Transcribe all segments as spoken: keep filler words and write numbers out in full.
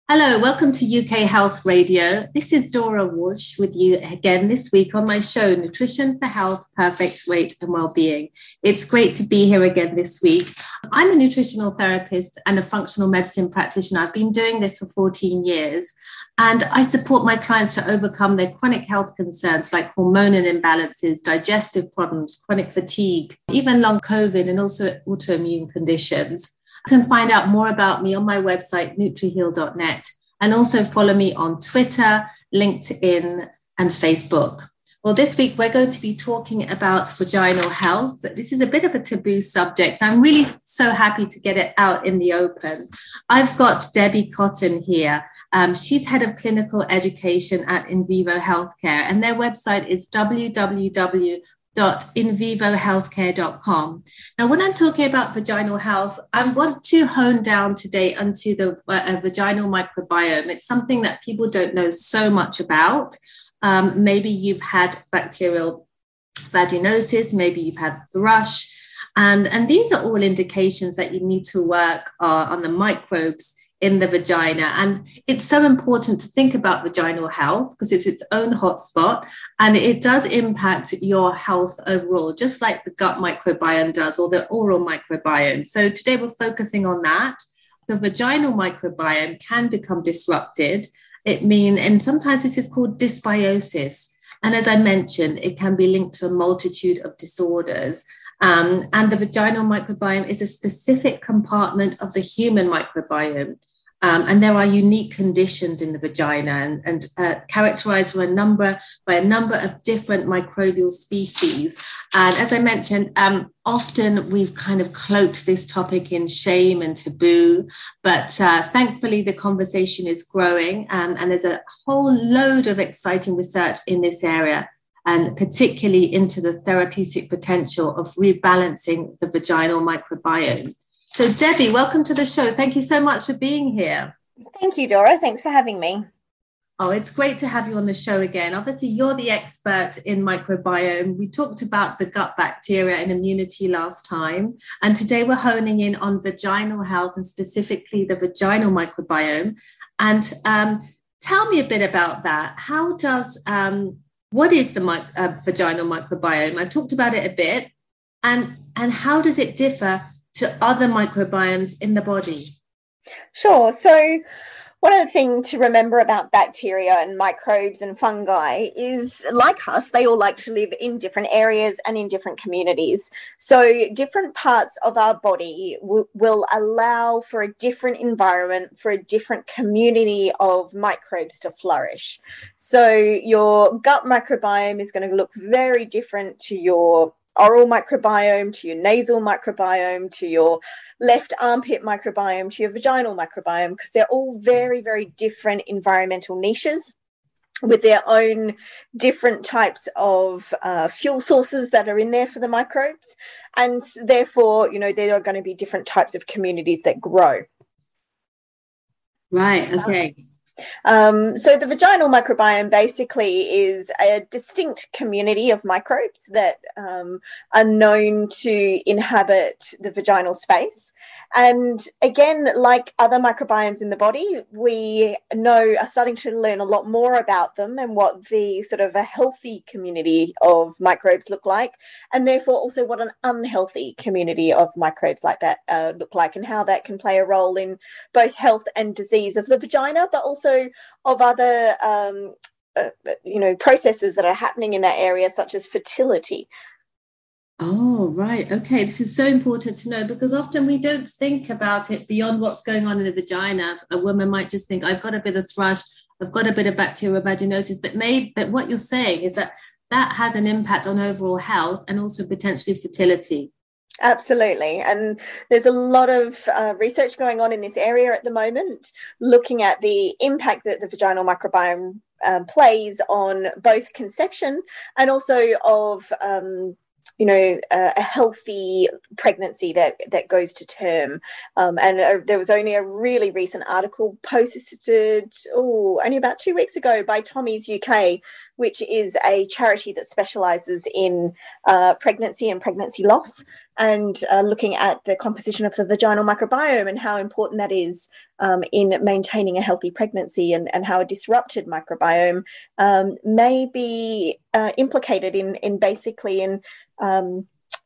Hello, welcome to U K Health Radio. This is Dora Walsh with you again this week on my show, Nutrition for Health, Perfect Weight and Wellbeing. It's great to be here again this week. I'm a nutritional therapist and a functional medicine practitioner. I've been doing this for fourteen years, and I support my clients to overcome their chronic health concerns like hormonal imbalances, digestive problems, chronic fatigue, even long COVID, and also autoimmune conditions. You can find out more about me on my website, nutriheal dot net, and also follow me on Twitter, LinkedIn, and Facebook. Well, this week we're going to be talking about vaginal health, but this is a bit of a taboo subject. I'm really so happy to get it out in the open. I've got Debbie Cotton here. Um, she's head of clinical education at Invivo Healthcare, and their website is w w w dot invivo healthcare dot com. Now, when I'm talking about vaginal health, I want to hone down today onto the uh, vaginal microbiome. It's something that people don't know so much about. Um, maybe you've had bacterial vaginosis, maybe you've had thrush, and, and these are all indications that you need to work uh, on the microbes in the vagina. And it's so important to think about vaginal health because it's its own hotspot and it does impact your health overall, just like the gut microbiome does or the oral microbiome. So today we're focusing on that. The vaginal microbiome can become disrupted. It means, and sometimes this is called dysbiosis. And as I mentioned, it can be linked to a multitude of disorders. Um, and the vaginal microbiome is a specific compartment of the human microbiome. Um, and there are unique conditions in the vagina and, and uh, characterized by a, number, by a number of different microbial species. And as I mentioned, um, often we've kind of cloaked this topic in shame and taboo, but uh, thankfully the conversation is growing and, and there's a whole load of exciting research in this area, and particularly into the therapeutic potential of rebalancing the vaginal microbiome. So Debbie, welcome to the show. Thank you so much for being here. Thank you, Dora. Thanks for having me. Oh, it's great to have you on the show again. Obviously, you're the expert in microbiome. We talked about the gut bacteria and immunity last time, and today we're honing in on vaginal health and specifically the vaginal microbiome. And um, tell me a bit about that. How does... Um, What is the mic- uh, vaginal microbiome? I talked about it a bit. And, and how does it differ to other microbiomes in the body? Sure. So one of the things to remember about bacteria and microbes and fungi is, like us, they all like to live in different areas and in different communities. So different parts of our body w- will allow for a different environment, for a different community of microbes to flourish. So your gut microbiome is going to look very different to your oral microbiome, to your nasal microbiome, to your left armpit microbiome, to your vaginal microbiome, because they're all very, very different environmental niches with their own different types of uh, fuel sources that are in there for the microbes. And therefore, you know, there are going to be different types of communities that grow. Right, okay. Um, so the vaginal microbiome basically is a distinct community of microbes that um, are known to inhabit the vaginal space. And again, like other microbiomes in the body, we know are starting to learn a lot more about them and what the sort of a healthy community of microbes look like, and therefore also what an unhealthy community of microbes like that uh, look like, and how that can play a role in both health and disease of the vagina, but also of other um, uh, you know, processes that are happening in that area, such as fertility. Oh, right. Okay. This is so important to know because often we don't think about it beyond what's going on in the vagina. A woman might just think, I've got a bit of thrush, I've got a bit of bacterial vaginosis, but maybe, but what you're saying is that that has an impact on overall health and also potentially fertility. Absolutely. And there's a lot of uh, research going on in this area at the moment, looking at the impact that the vaginal microbiome um, plays on both conception and also of um, you know, uh, a healthy pregnancy that, that goes to term. Um, and uh, there was only a really recent article posted, oh, only about two weeks ago by Tommy's U K, which is a charity that specialises in uh, pregnancy and pregnancy loss. and uh, looking at the composition of the vaginal microbiome and how important that is um, in maintaining a healthy pregnancy, and, and how a disrupted microbiome um, may be uh, implicated in, in basically in um,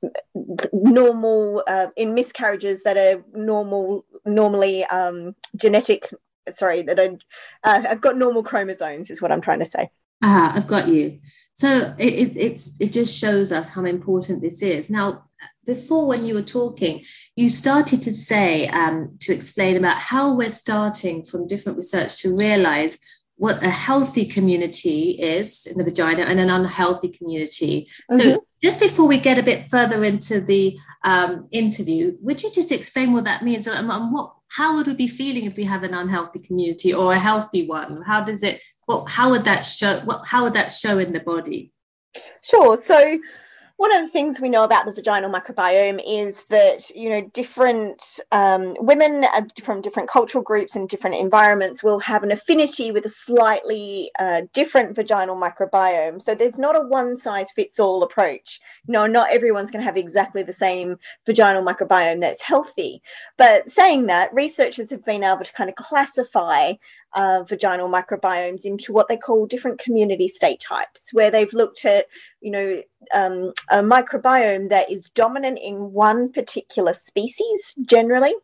normal, uh, in miscarriages that are normal, normally um, genetic, sorry, that are, uh, I've got normal chromosomes is what I'm trying to say. Ah, I've got you. So it, it, it's, it just shows us how important this is. Now, before, when you were talking, you started to say, um, to explain about how we're starting from different research to realize what a healthy community is in the vagina and an unhealthy community. Mm-hmm. So just before we get a bit further into the um, interview, would you just explain what that means, and, and what, how would we be feeling if we have an unhealthy community or a healthy one? How does it, what, how would that show, what, how would that show in the body? Sure. So one of the things we know about the vaginal microbiome is that, you know, different um, women from different cultural groups and different environments will have an affinity with a slightly uh, different vaginal microbiome. So there's not a one-size-fits-all approach. You know, not everyone's going to have exactly the same vaginal microbiome that's healthy. But saying that, researchers have been able to kind of classify Uh, vaginal microbiomes into what they call different community state types, where they've looked at, you know, um, a microbiome that is dominant in one particular species generally.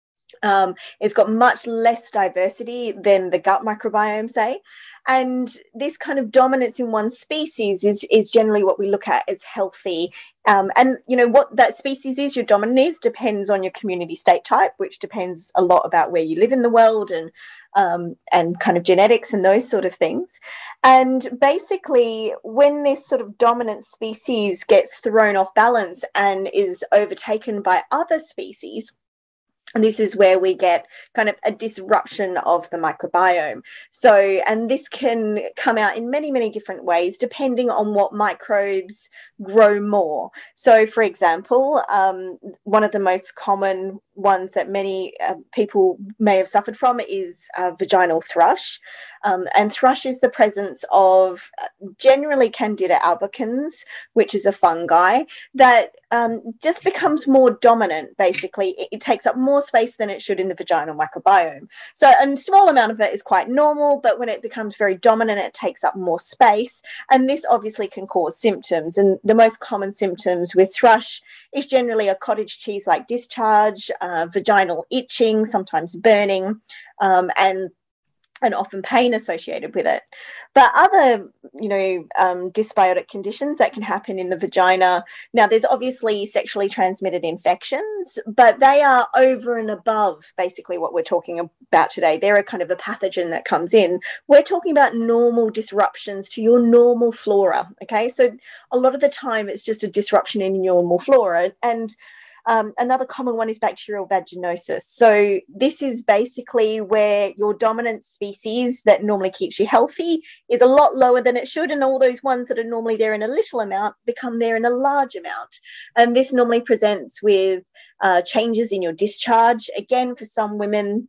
Um, it's got much less diversity than the gut microbiome, say. And this kind of dominance in one species is, is generally what we look at as healthy. Um, and, you know, what that species is, your dominant is, depends on your community state type, which depends a lot about where you live in the world and um, and kind of genetics and those sort of things. And basically, when this sort of dominant species gets thrown off balance and is overtaken by other species, and this is where we get kind of a disruption of the microbiome. So, and this can come out in many, many different ways, depending on what microbes grow more. So, for example, um, one of the most common ones that many uh, people may have suffered from is uh, vaginal thrush. Um, and thrush is the presence of generally Candida albicans, which is a fungi that um, just becomes more dominant, basically. It, it takes up more space than it should in the vaginal microbiome. So a small amount of it is quite normal, but when it becomes very dominant, it takes up more space. And this obviously can cause symptoms. And the most common symptoms with thrush is generally a cottage cheese-like discharge, uh, vaginal itching, sometimes burning, um, and and often pain associated with it. But other, you know, um, dysbiotic conditions that can happen in the vagina. Now, there's obviously sexually transmitted infections, but they are over and above basically what we're talking about today. They're a kind of a pathogen that comes in. We're talking about normal disruptions to your normal flora, okay? So a lot of the time it's just a disruption in your normal flora. And Um, another common one is bacterial vaginosis. So this is basically where your dominant species that normally keeps you healthy is a lot lower than it should, and all those ones that are normally there in a little amount become there in a large amount. And this normally presents with uh, changes in your discharge. Again, for some women,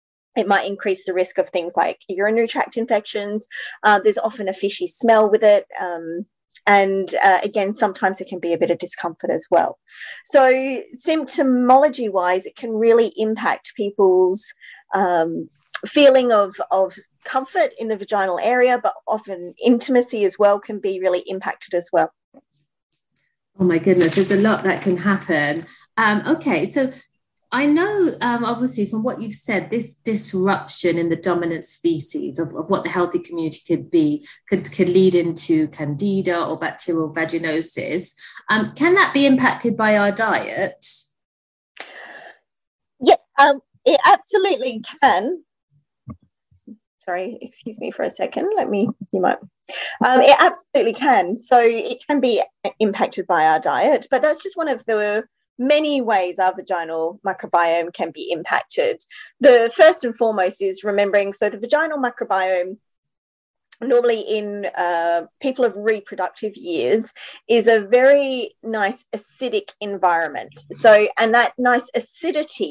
it might increase the risk of things like urinary tract infections. Uh, there's often a fishy smell with it. Um, And uh, again, sometimes it can be a bit of discomfort as well. So symptomology wise, it can really impact people's um, feeling of, of comfort in the vaginal area, but often intimacy as well can be really impacted as well. Oh my goodness, there's a lot that can happen. Um, okay, so I know, um, obviously, from what you've said, this disruption in the dominant species of, of what the healthy community could be could, could lead into candida or bacterial vaginosis. Um, can that be impacted by our diet? Yeah, um, it absolutely can. Sorry, excuse me for a second. Let me, you might. Um, it absolutely can. So it can be impacted by our diet, but that's just one of the many ways our vaginal microbiome can be impacted. The first and foremost is remembering, so the vaginal microbiome normally in uh, people of reproductive years is a very nice acidic environment. So, and that nice acidity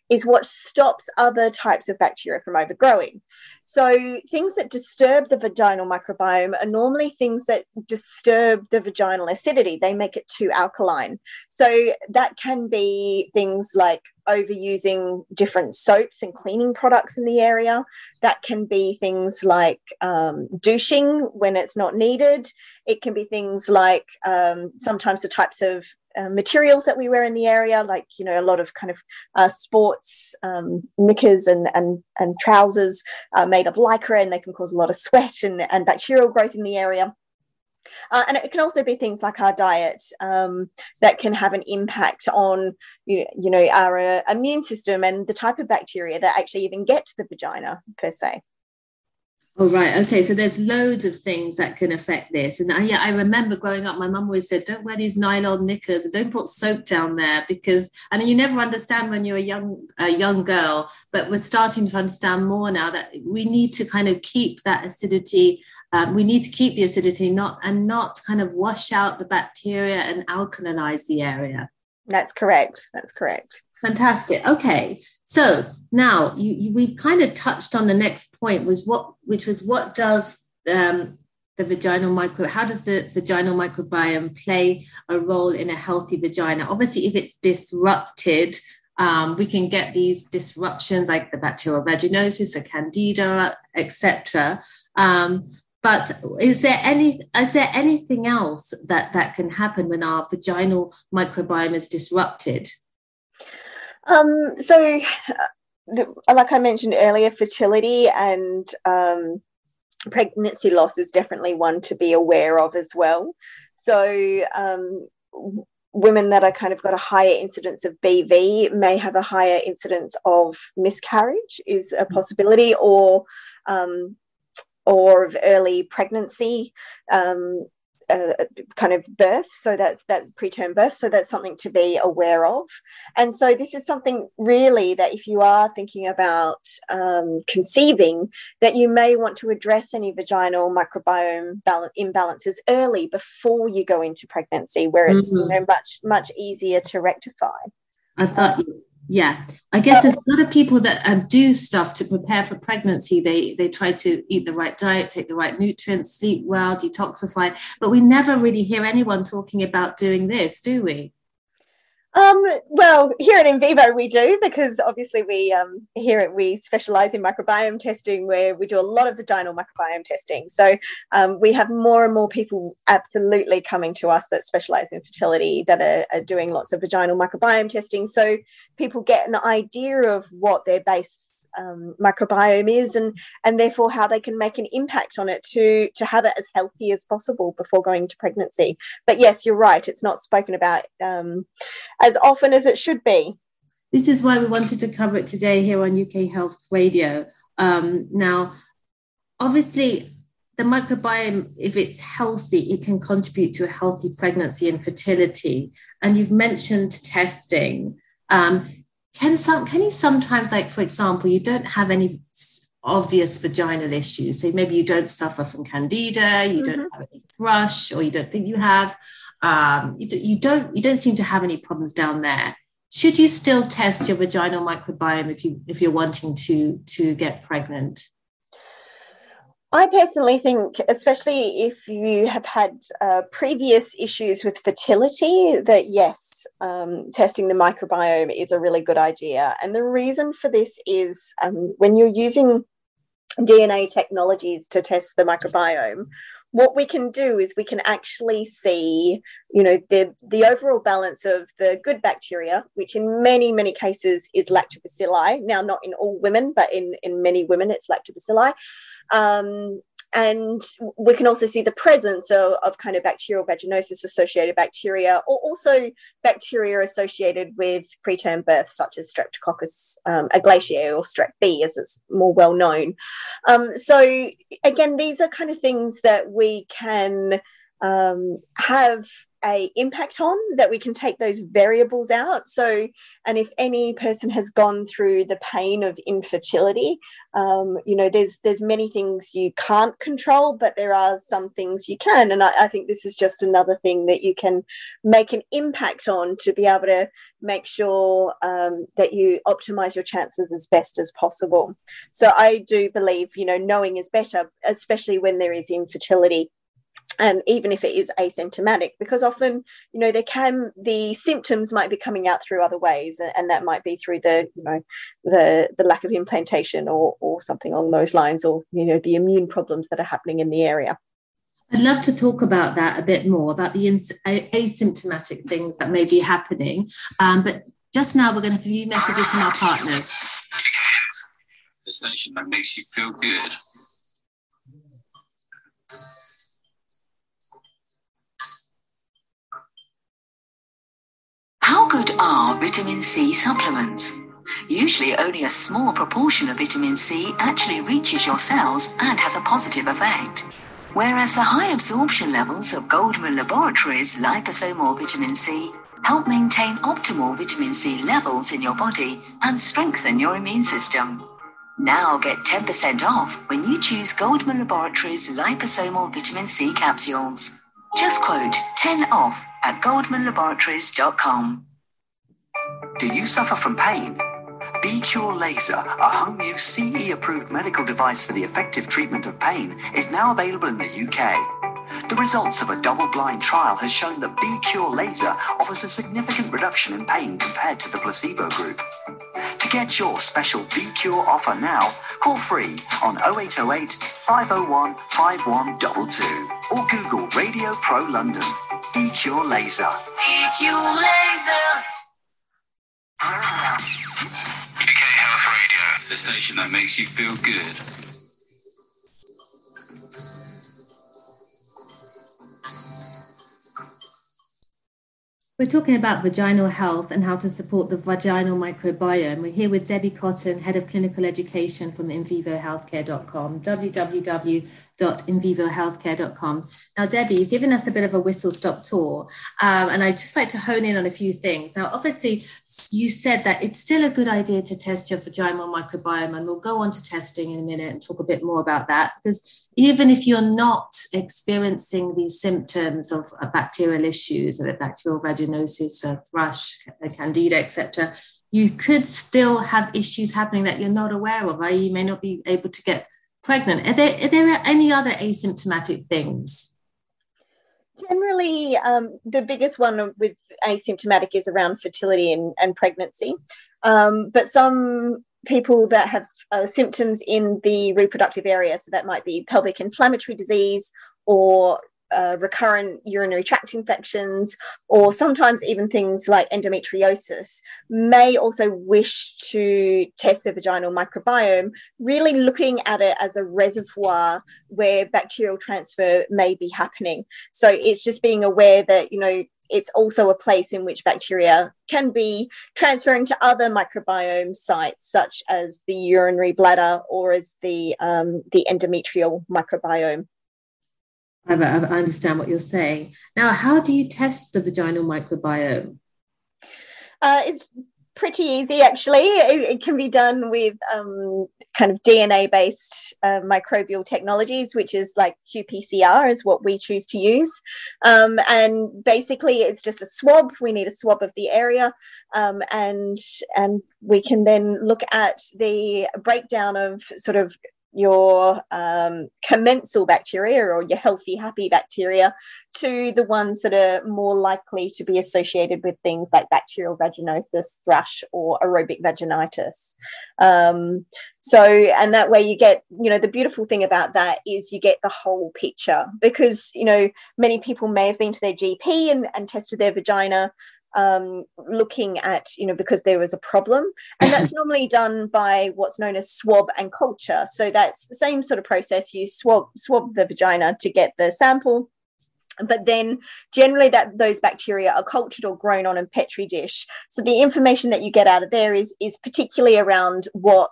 is what stops other types of bacteria from overgrowing. So things that disturb the vaginal microbiome are normally things that disturb the vaginal acidity. They make it too alkaline. So that can be things like overusing different soaps and cleaning products in the area. That can be things like um, douching when it's not needed. It can be things like um, sometimes the types of Uh, materials that we wear in the area, like, you know, a lot of kind of uh, sports um, knickers and, and, and trousers are made of lycra, and they can cause a lot of sweat and, and bacterial growth in the area. Uh, and it can also be things like our diet um, that can have an impact on, you, you know, our uh, immune system and the type of bacteria that actually even get to the vagina per se. Oh, right. Okay. So there's loads of things that can affect this. And I, yeah, I remember growing up, my mum always said, don't wear these nylon knickers and don't put soap down there, because, and you never understand when you're a young, a young girl, but we're starting to understand more now that we need to kind of keep that acidity. Um, we need to keep the acidity not and not kind of wash out the bacteria and alkalinize the area. That's correct. That's correct. Fantastic. Okay, so now you, you we kind of touched on the next point, was what which was what does um, the vaginal micro how does the vaginal microbiome play a role in a healthy vagina? Obviously, if it's disrupted, um, we can get these disruptions like the bacterial vaginosis, the candida, et cetera. Um, But is there any is there anything else that that can happen when our vaginal microbiome is disrupted? Um, so, uh, the, like I mentioned earlier, fertility and um, pregnancy loss is definitely one to be aware of as well. So, um, w- women that are kind of got a higher incidence of B V may have a higher incidence of miscarriage, is a possibility, or um, or of early pregnancy. Um, Uh, kind of birth, so that's that's preterm birth, so that's something to be aware of. And so this is something really that if you are thinking about um, conceiving, that you may want to address any vaginal microbiome balance, imbalances early before you go into pregnancy, where it's mm-hmm. you know much much easier to rectify. I thought um, yeah, I guess there's a lot of people that uh, do stuff to prepare for pregnancy. They they try to eat the right diet, take the right nutrients, sleep well, detoxify. But we never really hear anyone talking about doing this, do we? Um, well, here at Invivo we do, because obviously we um, here at, we specialise in microbiome testing, where we do a lot of vaginal microbiome testing. So um, we have more and more people absolutely coming to us that specialise in fertility, that are, are doing lots of vaginal microbiome testing. So people get an idea of what their base um, microbiome is, and and therefore how they can make an impact on it to to have it as healthy as possible before going to pregnancy. But yes, you're right, it's not spoken about um, as often as it should be. This is why we wanted to cover it today here on U K Health Radio. Um, now, obviously, the microbiome, if it's healthy, it can contribute to a healthy pregnancy and fertility. And you've mentioned testing. Um, Can some can you sometimes, like, for example, you don't have any obvious vaginal issues, so maybe you don't suffer from candida, you mm-hmm. don't have any thrush, or you don't think you have, um, you, you don't you don't seem to have any problems down there. Should you still test your vaginal microbiome if you if you're wanting to to get pregnant? I personally think, especially if you have had uh, previous issues with fertility, that yes, um, testing the microbiome is a really good idea. And the reason for this is um, when you're using D N A technologies to test the microbiome, what we can do is we can actually see, you know, the, the overall balance of the good bacteria, which in many, many cases is lactobacilli. Now, not in all women, but in, in many women, it's lactobacilli. Um, and we can also see the presence of, of kind of bacterial vaginosis associated bacteria, or also bacteria associated with preterm birth, such as Streptococcus um, aglatiae, or Strep B, as it's more well known. Um, so again, these are kind of things that we can um, have a impact on, that we can take those variables out. So, and if any person has gone through the pain of infertility, um, you know, there's there's many things you can't control, but there are some things you can. And I, I think this is just another thing that you can make an impact on, to be able to make sure um, that you optimize your chances as best as possible. So I do believe, you know, knowing is better, especially when there is infertility. And even if it is asymptomatic, because often, you know, there can, the symptoms might be coming out through other ways, and that might be through the, you know, the the lack of implantation, or or something along those lines, or, you know, the immune problems that are happening in the area. I'd love to talk about that a bit more, about the ins- asymptomatic things that may be happening. Um, but just now, we're going to have a few messages from our partners. The station that makes you feel good. How good are vitamin C supplements? Usually only a small proportion of vitamin C actually reaches your cells and has a positive effect. Whereas the high absorption levels of Goldman Laboratories liposomal vitamin C help maintain optimal vitamin C levels in your body and strengthen your immune system. Now get ten percent off when you choose Goldman Laboratories liposomal vitamin C capsules. Just quote ten off at goldman laboratories dot com. Do you suffer from pain? B-Cure Laser, a home-use C E-approved medical device for the effective treatment of pain, is now available in the U K. The results of a double-blind trial has shown that B-Cure Laser offers a significant reduction in pain compared to the placebo group. To get your special B-Cure offer now, call free on oh eight oh eight, five oh one, five one two two or Google Radio Pro London. B-Cure Laser. B-Cure Laser. U K Health Radio, the station that makes you feel good. We're talking about vaginal health and how to support the vaginal microbiome. We're here with Debbie Cotton, Head of Clinical Education from in vivo healthcare dot com, w w w dot in vivo healthcare dot com. Now, Debbie, you've given us a bit of a whistle-stop tour, um, and I'd just like to hone in on a few things. Now, obviously, you said that it's still a good idea to test your vaginal microbiome, and we'll go on to testing in a minute and talk a bit more about that, because even if you're not experiencing these symptoms of uh, bacterial issues, or bacterial vaginosis, uh, thrush, uh, candida, et cetera, you could still have issues happening that you're not aware of, that is, you may not be able to get pregnant. Are there, are there any other asymptomatic things? Generally, um, the biggest one with asymptomatic is around fertility and, and pregnancy. Um, but some people that have uh, symptoms in the reproductive area, so that might be pelvic inflammatory disease, or uh, recurrent urinary tract infections, or sometimes even things like endometriosis, may also wish to test their vaginal microbiome, really looking at it as a reservoir where bacterial transfer may be happening. So it's just being aware that, you know, it's also a place in which bacteria can be transferring to other microbiome sites, such as the urinary bladder or as the um, the endometrial microbiome. I, I understand what you're saying. Now, how do you test the vaginal microbiome? Uh, it's pretty easy, actually. It, it can be done with um, kind of D N A-based uh, microbial technologies, which is like Q P C R is what we choose to use. Um, and basically, it's just a swab. We need a swab of the area, um, and and we can then look at the breakdown of sort of your um, commensal bacteria, or your healthy, happy bacteria, to the ones that are more likely to be associated with things like bacterial vaginosis, thrush, or aerobic vaginitis. Um, so, and that way you get, you know, the beautiful thing about that is you get the whole picture, because, you know, many people may have been to their G P and, and tested their vagina, Um, looking at, you know, because there was a problem. And that's normally done by what's known as swab and culture. So that's the same sort of process. You swab swab the vagina to get the sample, but then generally that those bacteria are cultured or grown on a Petri dish. So the information that you get out of there is, is particularly around what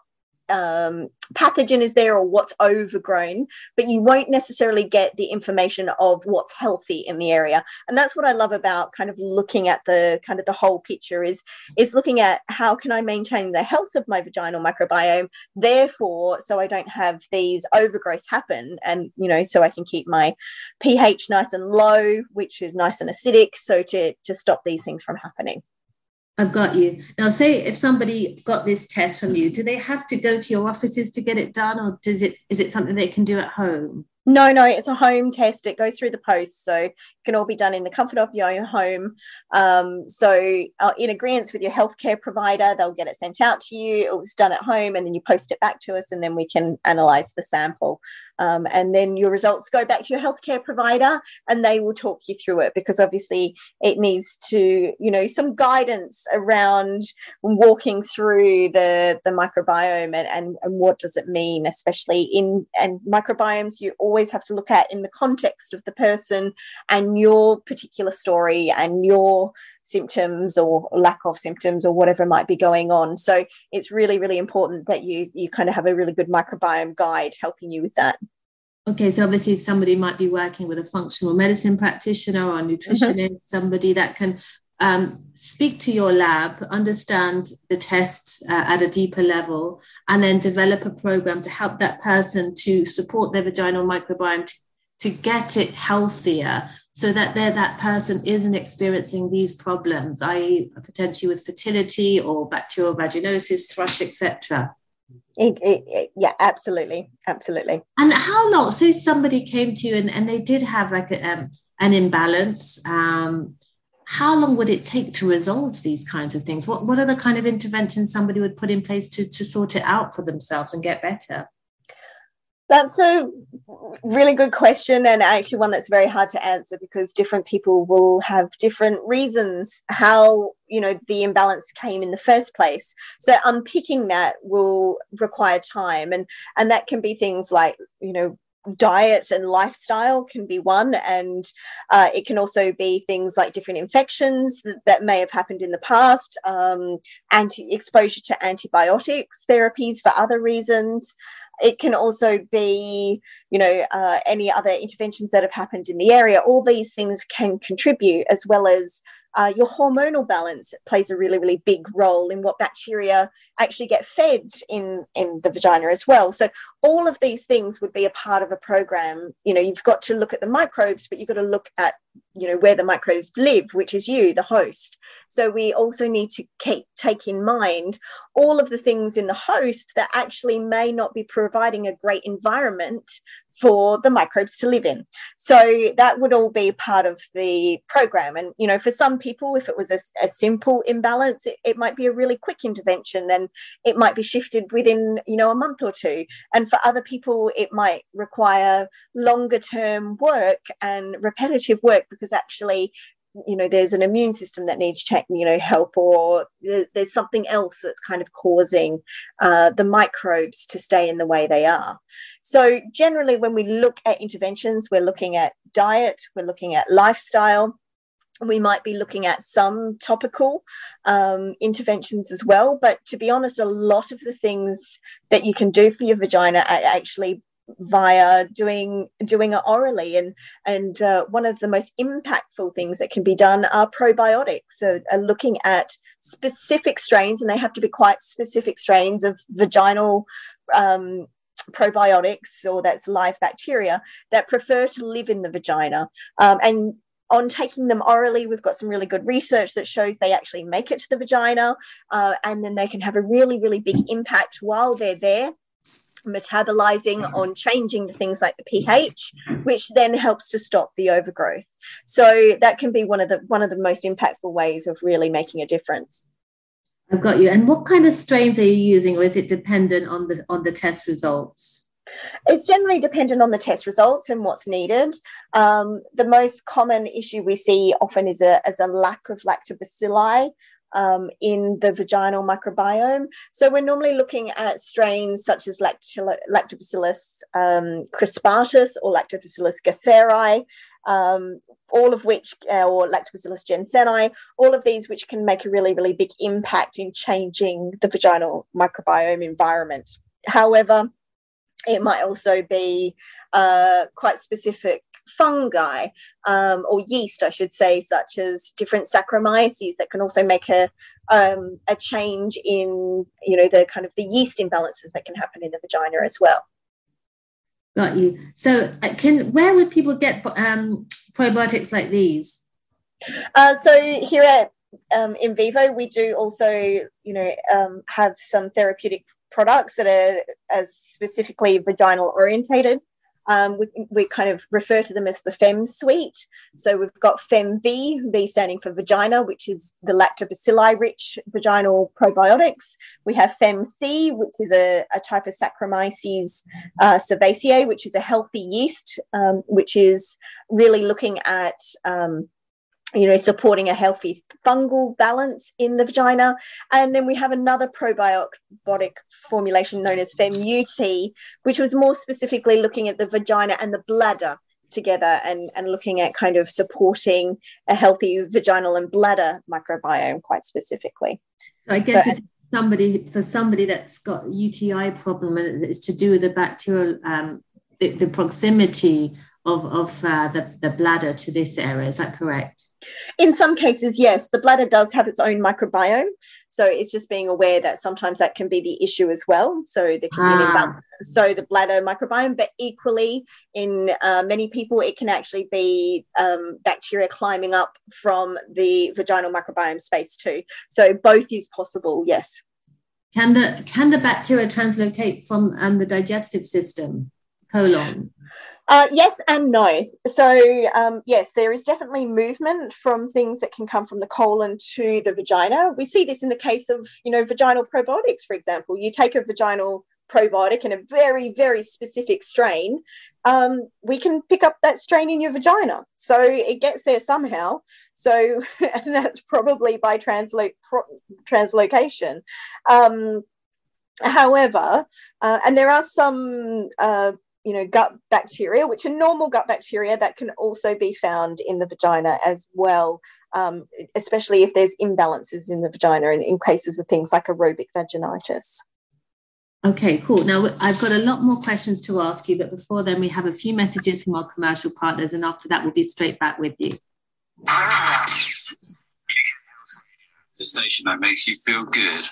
um, pathogen is there or what's overgrown, but you won't necessarily get the information of what's healthy in the area. And that's what I love about kind of looking at the kind of the whole picture is, is looking at how can I maintain the health of my vaginal microbiome, therefore, so I don't have these overgrowths happen, and, you know, so I can keep my pH nice and low, which is nice and acidic, so to, to stop these things from happening. I've got you. Now, say if somebody got this test from you, do they have to go to your offices to get it done, or does it is it something they can do at home? No, no, it's a home test. It goes through the post, so it can all be done in the comfort of your own home. Um, so uh, in agreement with your healthcare provider, they'll get it sent out to you. It's done at home, and then you post it back to us, and then we can analyse the sample. Um, and then your results go back to your healthcare provider, and they will talk you through it, because obviously it needs to, you know, some guidance around walking through the, the microbiome and, and, and what does it mean, especially in and microbiomes you always have to look at in the context of the person and your particular story and your symptoms or lack of symptoms or whatever might be going on. So it's really, really important that you you kind of have a really good microbiome guide helping you with that. Okay, so obviously somebody might be working with a functional medicine practitioner or a nutritionist, mm-hmm. somebody that can um, speak to your lab, understand the tests uh, at a deeper level, and then develop a program to help that person to support their vaginal microbiome to, to get it healthier, so that there that person isn't experiencing these problems, that is potentially with fertility or bacterial vaginosis, thrush, et cetera. It, it, it, yeah, absolutely, absolutely. And how long? Say somebody came to you and, and they did have like a, um, an imbalance. Um, how long would it take to resolve these kinds of things? What What are the kind of interventions somebody would put in place to to sort it out for themselves and get better? That's a really good question, and actually one that's very hard to answer, because different people will have different reasons how, you know, the imbalance came in the first place. So unpicking that will require time, and and that can be things like, you know, diet and lifestyle can be one, and uh, it can also be things like different infections that, that may have happened in the past, um, anti exposure to antibiotics therapies for other reasons. It can also be, you know, uh, any other interventions that have happened in the area. All these things can contribute, as well as uh, your hormonal balance plays a really, really big role in what bacteria actually get fed in, in the vagina as well. So all of these things would be a part of a program. You know, you've got to look at the microbes, but you've got to look at, you know, where the microbes live, which is you, the host. So we also need to keep, take in mind all of the things in the host that actually may not be providing a great environment for the microbes to live in. So that would all be part of the program. And, you know, for some people, if it was a, a simple imbalance, it, it might be a really quick intervention, and it might be shifted within, you know, a month or two. And for other people, it might require longer term work and repetitive work, because actually, you know, there's an immune system that needs check, you know, help, or there's something else that's kind of causing uh, the microbes to stay in the way they are. So generally, when we look at interventions, we're looking at diet, we're looking at lifestyle. We might be looking at some topical um, interventions as well. But to be honest, a lot of the things that you can do for your vagina are actually via doing doing it orally, and and uh, one of the most impactful things that can be done are probiotics. So are looking at specific strains, and they have to be quite specific strains of vaginal um, probiotics, or that's live bacteria that prefer to live in the vagina. Um, and on taking them orally, we've got some really good research that shows they actually make it to the vagina, uh, and then they can have a really, really big impact while they're there, metabolizing on changing the things like the pH, which then helps to stop the overgrowth. So that can be one of the one of the most impactful ways of really making a difference. I've got you. And what kind of strains are you using, or is it dependent on the on the test results? It's generally dependent on the test results and what's needed. Um, the most common issue we see often is a, is a lack of lactobacilli Um, in the vaginal microbiome. So we're normally looking at strains such as Lactil- Lactobacillus um, crispatus or Lactobacillus gasseri, um, all of which, uh, or Lactobacillus jenseni, all of these which can make a really, really big impact in changing the vaginal microbiome environment. However, it might also be uh, quite specific fungi um, or yeast, I should say, such as different Saccharomyces that can also make a um, a change in, you know, the kind of the yeast imbalances that can happen in the vagina as well. Got you. So, uh, can where would people get um, probiotics like these? Uh, so here at um, In Vivo, we do also, you know, um, have some therapeutic products that are as specifically vaginal orientated. Um, we, we kind of refer to them as the Fem suite. So we've got Fem V, V standing for vagina, which is the lactobacilli-rich vaginal probiotics. We have Fem C, which is a, a type of Saccharomyces uh, cerevisiae, which is a healthy yeast, um, which is really looking at um, you know, supporting a healthy fungal balance in the vagina. And then we have another probiotic formulation known as FemUT, which was more specifically looking at the vagina and the bladder together and, and looking at kind of supporting a healthy vaginal and bladder microbiome quite specifically. So I guess so, it's somebody, for somebody that's got a U T I problem and it's to do with the bacterial, um, the, the proximity of, of uh, the, the bladder to this area. Is that correct? In some cases, yes, the bladder does have its own microbiome. So it's just being aware that sometimes that can be the issue as well. So there can ah. be an imbalance. So the bladder microbiome, but equally in uh, many people, it can actually be um, bacteria climbing up from the vaginal microbiome space too. So both is possible, yes. Can the, can the bacteria translocate from um, the digestive system, colon? Uh, yes and no. So, um, yes, there is definitely movement from things that can come from the colon to the vagina. We see this in the case of, you know, vaginal probiotics, for example. You take a vaginal probiotic in a very, very specific strain, um, we can pick up that strain in your vagina. So it gets there somehow. So, and that's probably by translo- pro- translocation. Um, however, uh, and there are some... Uh, you know, gut bacteria, which are normal gut bacteria that can also be found in the vagina as well, um, especially if there's imbalances in the vagina and in cases of things like aerobic vaginitis. Okay, cool. Now, I've got a lot more questions to ask you, but before then, we have a few messages from our commercial partners, and after that, we'll be straight back with you. The station that makes you feel good.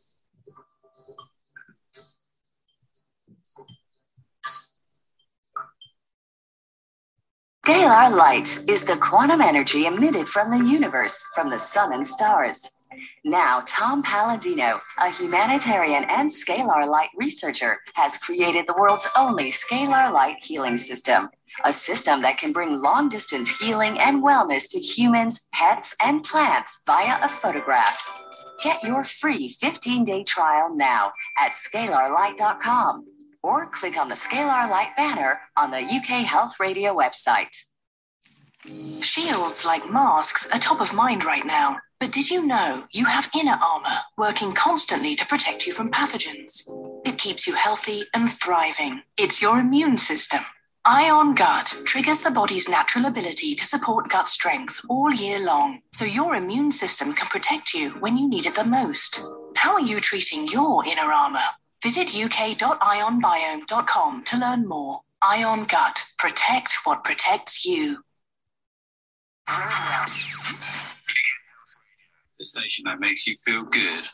Scalar light is the quantum energy emitted from the universe, from the sun and stars. Now, Tom Palladino, a humanitarian and scalar light researcher, has created the world's only scalar light healing system, a system that can bring long-distance healing and wellness to humans, pets, and plants via a photograph. Get your free fifteen-day trial now at scalar light dot com. Or click on the Scalar Light banner on the U K Health Radio website. Shields like masks are top of mind right now. But did you know you have inner armor working constantly to protect you from pathogens? It keeps you healthy and thriving. It's your immune system. Ion Gut triggers the body's natural ability to support gut strength all year long, so your immune system can protect you when you need it the most. How are you treating your inner armor? Visit u k dot ion biome dot com to learn more. Ion Gut. Protect what protects you. The station that makes you feel good.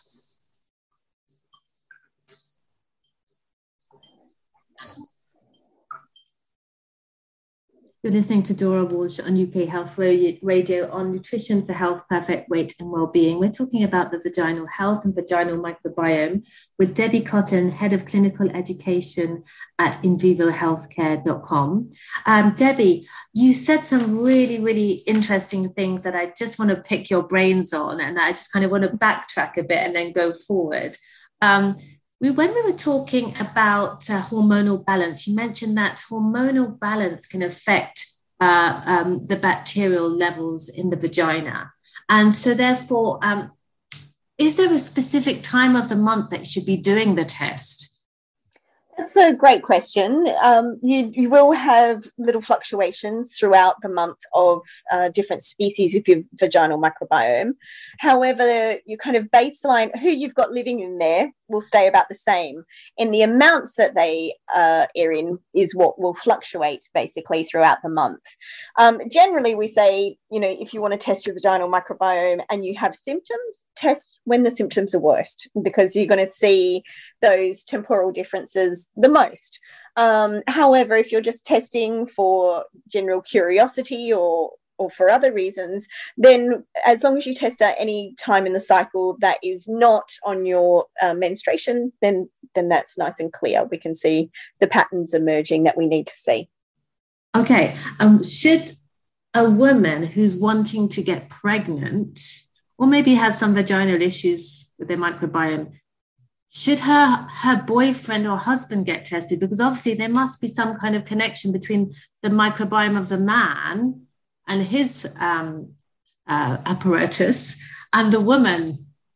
You're listening to Dora Walsh on U K Health Radio on Nutrition for Health, Perfect Weight and Wellbeing. We're talking about the vaginal health and vaginal microbiome with Debbie Cotton, Head of Clinical Education at in vivo healthcare dot com. Um, Debbie, you said some really, really interesting things that I just want to pick your brains on, and I just kind of want to backtrack a bit and then go forward. Um, We, when we were talking about uh, hormonal balance, you mentioned that hormonal balance can affect uh, um, the bacterial levels in the vagina. And so therefore, um, is there a specific time of the month that you should be doing the test? That's a great question. Um, you, you will have little fluctuations throughout the month of uh, different species of your vaginal microbiome. However, you kind of baseline who you've got living in there will stay about the same. In the amounts that they uh, are in is what will fluctuate basically throughout the month. Um, generally, we say, you know, if you want to test your vaginal microbiome and you have symptoms, test when the symptoms are worst, because you're going to see those temporal differences the most. Um, however, if you're just testing for general curiosity or or for other reasons, then as long as you test at any time in the cycle that is not on your uh, menstruation, then then that's nice and clear. We can see the patterns emerging that we need to see. Okay. Um, should a woman who's wanting to get pregnant, or maybe has some vaginal issues with their microbiome, should her her boyfriend or husband get tested? Because obviously there must be some kind of connection between the microbiome of the man and his um, uh, apparatus and the woman.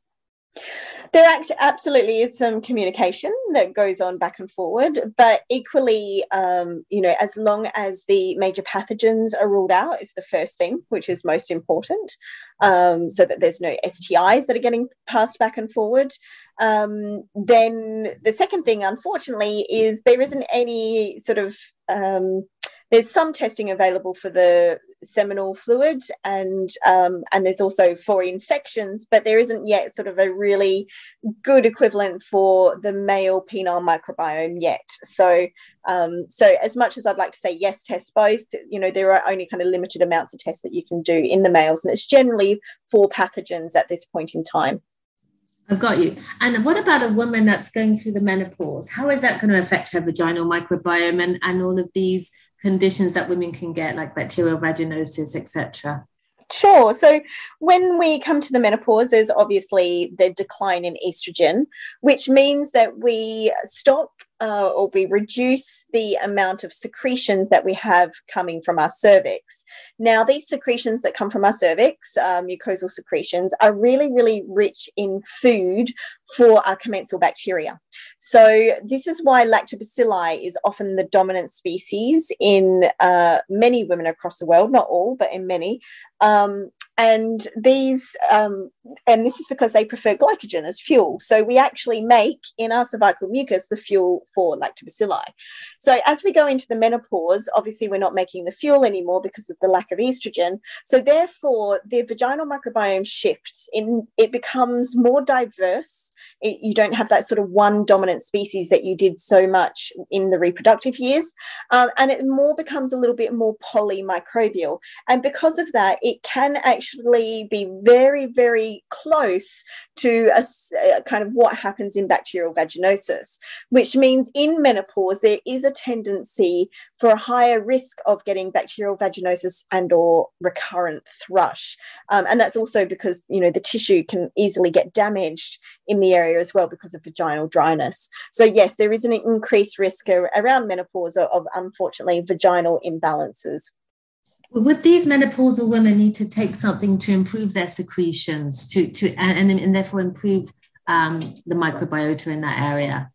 There actually absolutely is some communication that goes on back and forward, but equally, um, you know, as long as the major pathogens are ruled out is the first thing, which is most important, um, so that there's no S T Is that are getting passed back and forward. Um, then the second thing, unfortunately, is there isn't any sort of... Um, There's some testing available for the seminal fluid, and um, and there's also for infections, but there isn't yet sort of a really good equivalent for the male penile microbiome yet. So, um, so as much as I'd like to say yes, test both, you know, there are only kind of limited amounts of tests that you can do in the males, and it's generally for pathogens at this point in time. I've got you. And what about a woman that's going through the menopause? How is that going to affect her vaginal microbiome and, and all of these conditions that women can get, like bacterial vaginosis, et cetera? Sure. So when we come to the menopause, there's obviously the decline in estrogen, which means that we stop uh, or we reduce the amount of secretions that we have coming from our cervix. Now, these secretions that come from our cervix, uh, mucosal secretions, are really, really rich in food for our commensal bacteria. So this is why lactobacilli is often the dominant species in uh, many women across the world, not all, but in many. Um, and these, um, and this is because they prefer glycogen as fuel. So we actually make in our cervical mucus the fuel for lactobacilli. So as we go into the menopause, obviously we're not making the fuel anymore because of the lack of estrogen. So therefore, the vaginal microbiome shifts. In it becomes more diverse. It, you don't have that sort of one dominant species that you did so much in the reproductive years. Um, and it more becomes a little bit more polymicrobial. And because of that, it can actually be very, very close to a, a kind of what happens in bacterial vaginosis, which means in menopause, there is a tendency for a higher risk of getting bacterial vaginosis and or recurrent thrush. Um, and that's also because, you know, the tissue can easily get damaged in the area as well because of vaginal dryness. So yes, there is an increased risk around menopause of, of unfortunately vaginal imbalances. Would these menopausal women need to take something to improve their secretions to to and, and therefore improve um, the microbiota in that area?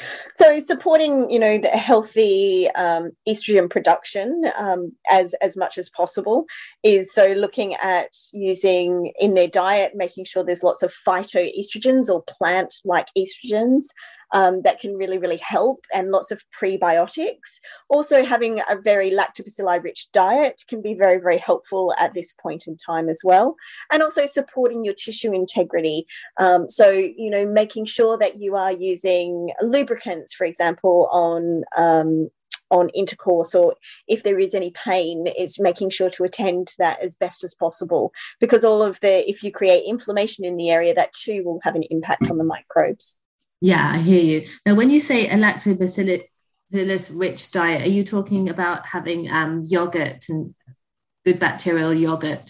So supporting, you know, the healthy um, estrogen production um, as, as much as possible is so looking at using in their diet, making sure there's lots of phytoestrogens or plant-like estrogens um, that can really, really help, and lots of prebiotics. Also having a very lactobacilli-rich diet can be very, very helpful at this point in time as well. And also supporting your tissue integrity. Um, so, you know, making sure that you are using lubricants, for example, on um, on intercourse, or if there is any pain, it's making sure to attend to that as best as possible, because all of the, if you create inflammation in the area, that too will have an impact on the microbes. Yeah, I hear you. Now, when you say a lactobacillus-rich diet, are you talking about having um, yogurt and good bacterial yogurt?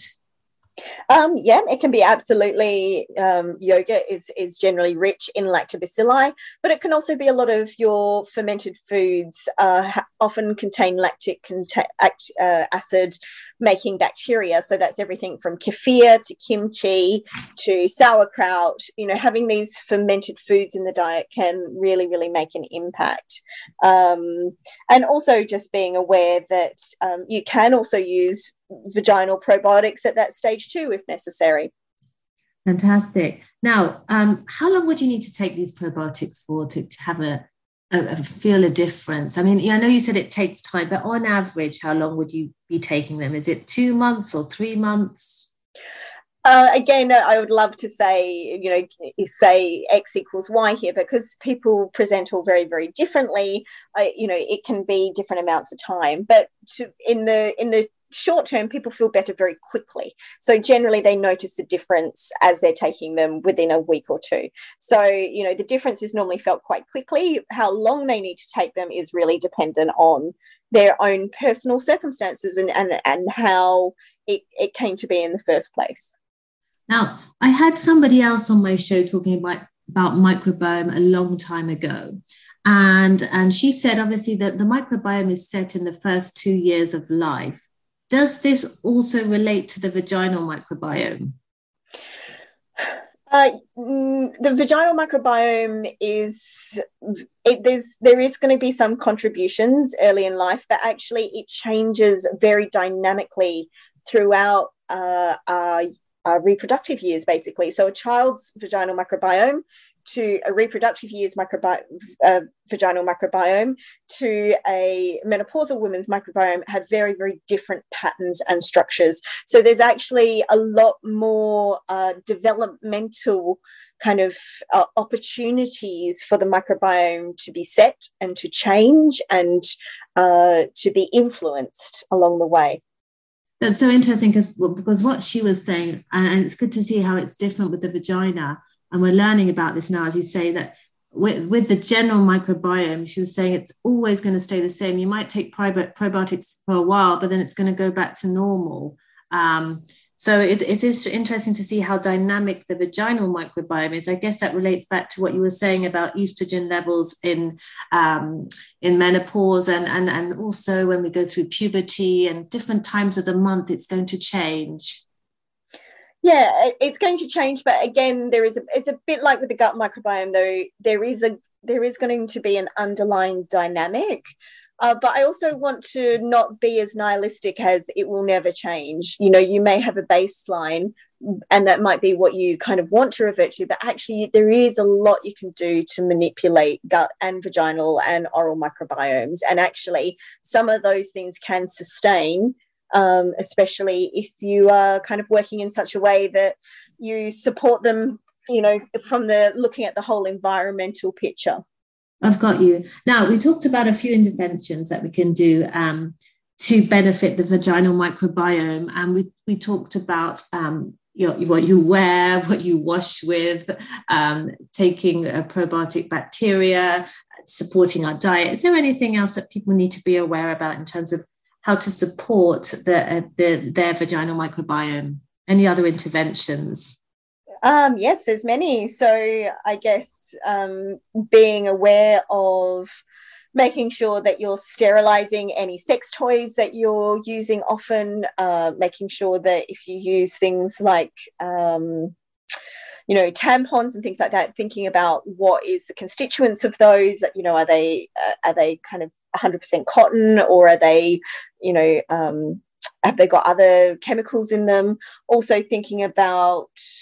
Um, yeah, it can be absolutely, um, yogurt is, is generally rich in lactobacilli, but it can also be a lot of your fermented foods uh, ha- often contain lactic conta- act, uh, acid making bacteria. So that's everything from kefir to kimchi to sauerkraut. You know, having these fermented foods in the diet can really, really make an impact. Um, and also just being aware that um, you can also use vaginal probiotics at that stage too, if necessary. Fantastic. Now, um, how long would you need to take these probiotics for to, to have a, a, a feel a difference? I mean, yeah, I know you said it takes time, but on average, how long would you be taking them? Is it two months or three months? Uh, again, I would love to say, you know, say X equals Y here, because people present all very, very differently. Uh, you know, it can be different amounts of time, but to, in the in the short term, people feel better very quickly. So generally they notice the difference as they're taking them within a week or two. So, you know, the difference is normally felt quite quickly. How long they need to take them is really dependent on their own personal circumstances and, and, and how it, it came to be in the first place. Now, I had somebody else on my show talking about, about microbiome a long time ago. And, and she said, obviously, that the microbiome is set in the first two years of life. Does this also relate to the vaginal microbiome? Uh, the vaginal microbiome is, it, there's, there is going to be some contributions early in life, but actually it changes very dynamically throughout uh, our, our reproductive years, basically. So a child's vaginal microbiome to a reproductive year's microbi- uh, vaginal microbiome to a menopausal woman's microbiome have very, very different patterns and structures. So there's actually a lot more uh, developmental kind of uh, opportunities for the microbiome to be set and to change and uh, to be influenced along the way. That's so interesting because, because what she was saying, and it's good to see how it's different with the vagina. And we're learning about this now, as you say, that with, with the general microbiome, she was saying it's always going to stay the same. You might take probi- probiotics for a while, but then it's going to go back to normal. Um, so it's, it's interesting to see how dynamic the vaginal microbiome is. I guess that relates back to what you were saying about estrogen levels in, um, in menopause and, and, and also when we go through puberty and different times of the month, it's going to change. Yeah, it's going to change, but again, there is a, it's a bit like with the gut microbiome, though. There is a there is going to be an underlying dynamic, uh, but I also want to not be as nihilistic as it will never change. You know, you may have a baseline, and that might be what you kind of want to revert to, but actually, there is a lot you can do to manipulate gut and vaginal and oral microbiomes, and actually, some of those things can sustain. Um, especially if you are kind of working in such a way that you support them, you know, from the looking at the whole environmental picture. I've got you. Now, we talked about a few interventions that we can do um, to benefit the vaginal microbiome. And we, we talked about um, your, what you wear, what you wash with, um, taking a probiotic bacteria, supporting our diet. Is there anything else that people need to be aware about in terms of how to support the, uh, the their vaginal microbiome? Any other interventions? Um, yes, there's many. So I guess um, being aware of making sure that you're sterilizing any sex toys that you're using often, uh, making sure that if you use things like um, you know, tampons and things like that, thinking about what is the constituents of those, you know, are they, uh, are they kind of one hundred percent cotton, or are they, you know, um, have they got other chemicals in them? Also thinking about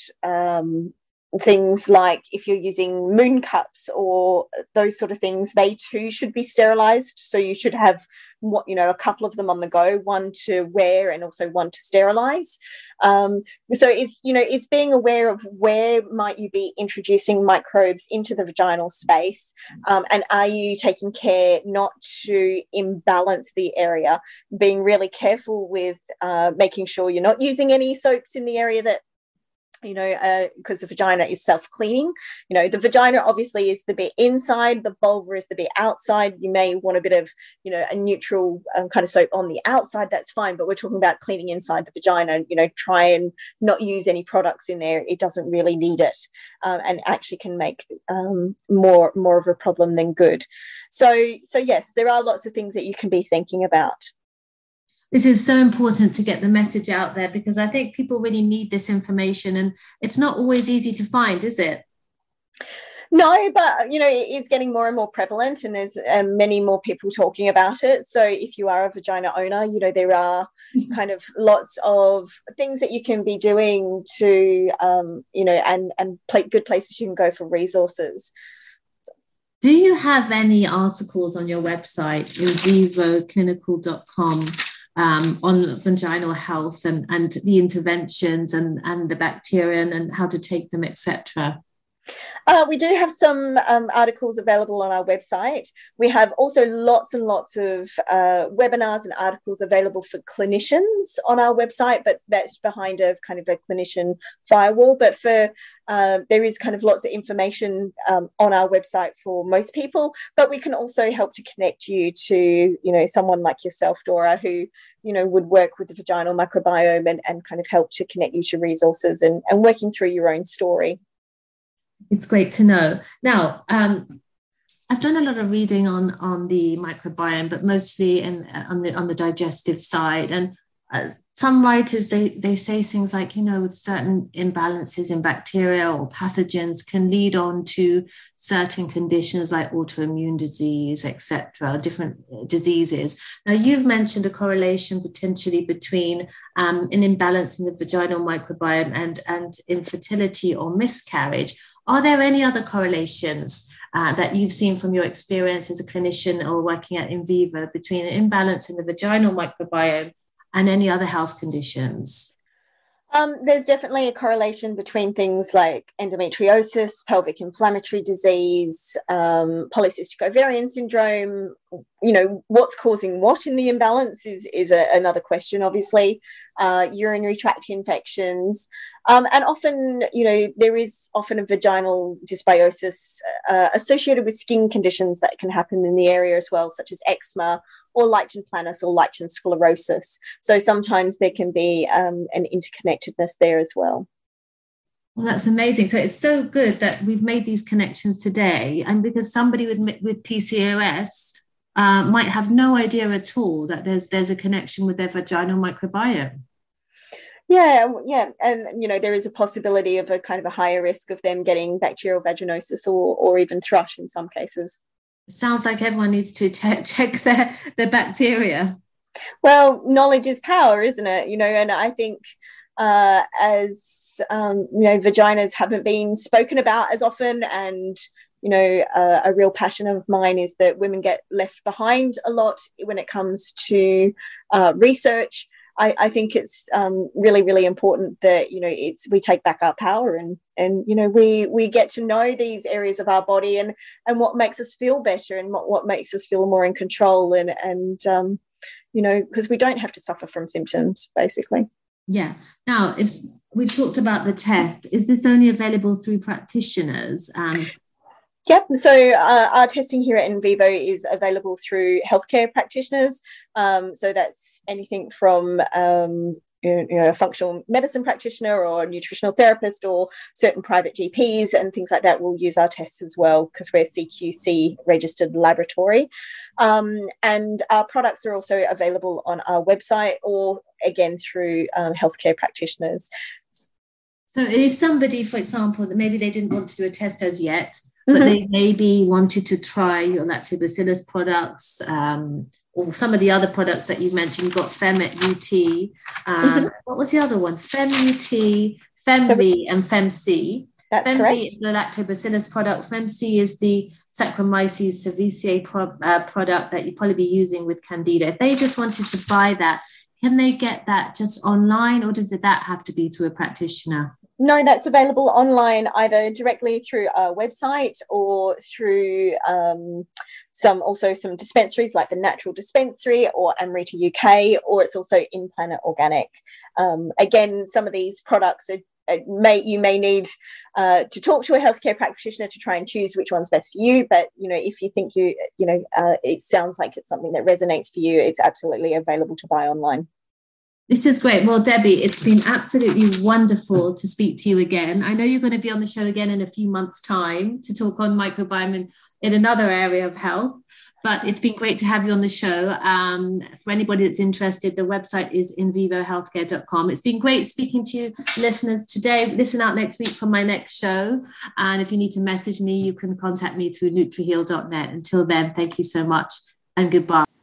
um, things like if you're using moon cups or those sort of things, they too should be sterilized. So you should have, what you know, a couple of them on the go, one to wear and also one to sterilize. Um, so it's, you know, it's being aware of where might you be introducing microbes into the vaginal space, um, and are you taking care not to imbalance the area, being really careful with uh, making sure you're not using any soaps in the area that, you know, because uh, the vagina is self-cleaning. You know, the vagina obviously is the bit inside, the vulva is the bit outside. You may want a bit of, you know, a neutral um, kind of soap on the outside, that's fine. But we're talking about cleaning inside the vagina. You know, try and not use any products in there. It doesn't really need it, um, and actually can make um, more more of a problem than good. So, so yes, there are lots of things that you can be thinking about. This is so important to get the message out there, because I think people really need this information, and it's not always easy to find, is it? No, but you know, it is getting more and more prevalent, and there's um, many more people talking about it. So if you are a vagina owner, you know, there are kind of lots of things that you can be doing to, um, you know, and and play, good places you can go for resources. Do you have any articles on your website, in vivo clinical dot com, um, on vaginal health and, and the interventions and, and the bacteria and, and how to take them, et cetera? Uh, we do have some um, articles available on our website. We have also lots and lots of uh, webinars and articles available for clinicians on our website, but that's behind a kind of a clinician firewall. But for uh, there is kind of lots of information um, on our website for most people, but we can also help to connect you to, you know, someone like yourself, Dora, who, you know, would work with the vaginal microbiome and, and kind of help to connect you to resources and, and working through your own story. It's great to know. Now, um, I've done a lot of reading on, on the microbiome, but mostly in, on the on the digestive side. And uh, some writers, they, they say things like, you know, certain imbalances in bacteria or pathogens can lead on to certain conditions like autoimmune disease, et cetera, different diseases. Now, you've mentioned a correlation potentially between um, an imbalance in the vaginal microbiome and, and infertility or miscarriage. Are there any other correlations uh, that you've seen from your experience as a clinician or working at InVivo between an imbalance in the vaginal microbiome and any other health conditions? Um, there's definitely a correlation between things like endometriosis, pelvic inflammatory disease, um, polycystic ovarian syndrome. You know, what's causing what in the imbalance is, is a, another question, obviously. Uh, urinary tract infections. Um, and often, you know, there is often a vaginal dysbiosis uh, associated with skin conditions that can happen in the area as well, such as eczema or lichen planus or lichen sclerosis. So sometimes there can be um, an interconnectedness there as well. Well, that's amazing. So it's so good that we've made these connections today. And because somebody with, with P C O S uh, might have no idea at all that there's there's a connection with their vaginal microbiome. Yeah, yeah. And, you know, there is a possibility of a kind of a higher risk of them getting bacterial vaginosis or, or even thrush in some cases. It sounds like everyone needs to te- check their, their bacteria. Well, knowledge is power, isn't it? You know, and I think uh, as, um, you know, vaginas haven't been spoken about as often, and, you know, uh, a real passion of mine is that women get left behind a lot when it comes to uh, research. I, I think it's um, really, really important that, you know, it's we take back our power and, and you know, we we get to know these areas of our body and and what makes us feel better and what, what makes us feel more in control and, and um, you know, because we don't have to suffer from symptoms, basically. Yeah. Now, if we've talked about the test, is this only available through practitioners? And Yep. So uh, our testing here at InVivo is available through healthcare practitioners. Um, so that's anything from um, you know, a functional medicine practitioner or a nutritional therapist or certain private G Ps and things like that will use our tests as well because we're a C Q C registered laboratory. Um, and our products are also available on our website or again through um, healthcare practitioners. So if somebody, for example, that maybe they didn't want to do a test as yet, but mm-hmm. they maybe wanted to try your lactobacillus products um, or some of the other products that you mentioned. You've got Femet U T. Um, mm-hmm. What was the other one? Fem U T, FemV, and FemC. That's FemV correct. is the lactobacillus product. FemC is the Saccharomyces cerevisiae pro- uh, product that you'd probably be using with Candida. If they just wanted to buy that, can they get that just online or does that have to be through a practitioner? No, that's available online either directly through our website or through um, some also some dispensaries like the Natural Dispensary or Amrita U K, or it's also in Planet Organic. Um, again, some of these products are, are may you may need uh, to talk to a healthcare practitioner to try and choose which one's best for you. But you know, if you think you you know uh, it sounds like it's something that resonates for you, it's absolutely available to buy online. This is great. Well, Debbie, it's been absolutely wonderful to speak to you again. I know you're going to be on the show again in a few months' time to talk on microbiome in, in another area of health. But it's been great to have you on the show. Um, for anybody that's interested, the website is in vivo healthcare dot com. It's been great speaking to you listeners today. Listen out next week for my next show. And if you need to message me, you can contact me through nutriheal dot net. Until then, thank you so much and goodbye.